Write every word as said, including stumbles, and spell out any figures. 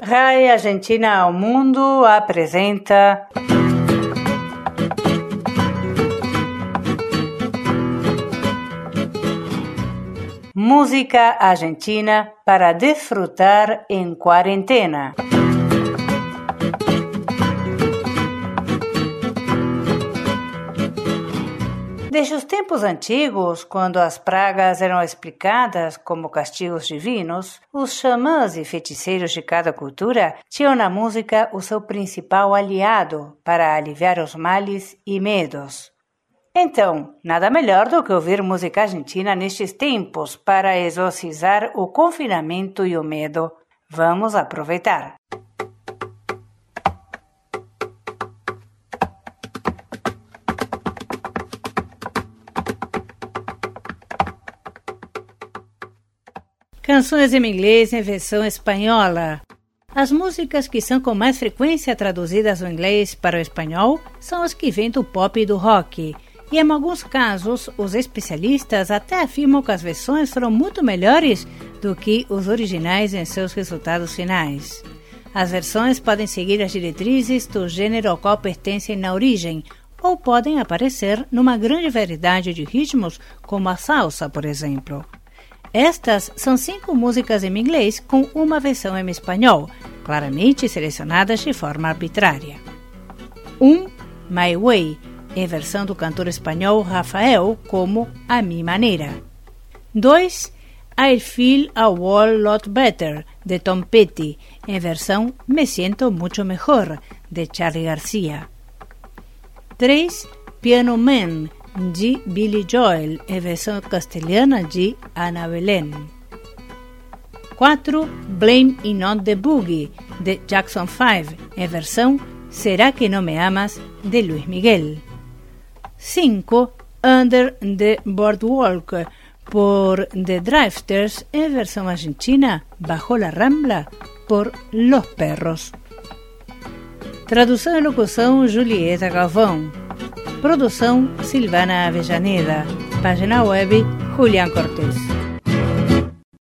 RAI Argentina ao Mundo apresenta Música argentina para desfrutar em quarentena. Desde os tempos antigos, quando as pragas eram explicadas como castigos divinos, os xamãs e feiticeiros de cada cultura tinham na música o seu principal aliado para aliviar os males e medos. Então, nada melhor do que ouvir música argentina nestes tempos para exorcizar o confinamento e o medo. Vamos aproveitar! Canções em inglês em versão espanhola. As músicas que são com mais frequência traduzidas do inglês para o espanhol são as que vêm do pop e do rock. E em alguns casos, os especialistas até afirmam que as versões foram muito melhores do que os originais em seus resultados finais. As versões podem seguir as diretrizes do gênero ao qual pertencem na origem, ou podem aparecer numa grande variedade de ritmos, como a salsa, por exemplo. Estas são cinco músicas em inglês com uma versão em espanhol, claramente selecionadas de forma arbitrária. um. My Way, em versão do cantor espanhol Rafael, como A Mi Manera. dois. I Feel a Whole Lot Better, de Tom Petty, em versão Me Siento Mucho Mejor, de Charly García. três. Piano Man, de Billy Joel, em versão castelhana de Ana Belén. quatro. Blame It on the Boogie, de Jackson five, em versão Será que no me amas, de Luis Miguel. cinco. Under the Boardwalk, por The Drifters, en versión argentina, Bajo la Rambla, por Los Perros. Tradução e locução, Julieta Galvão. Produção, Silvana Avellaneda. Página web, Julián Cortés.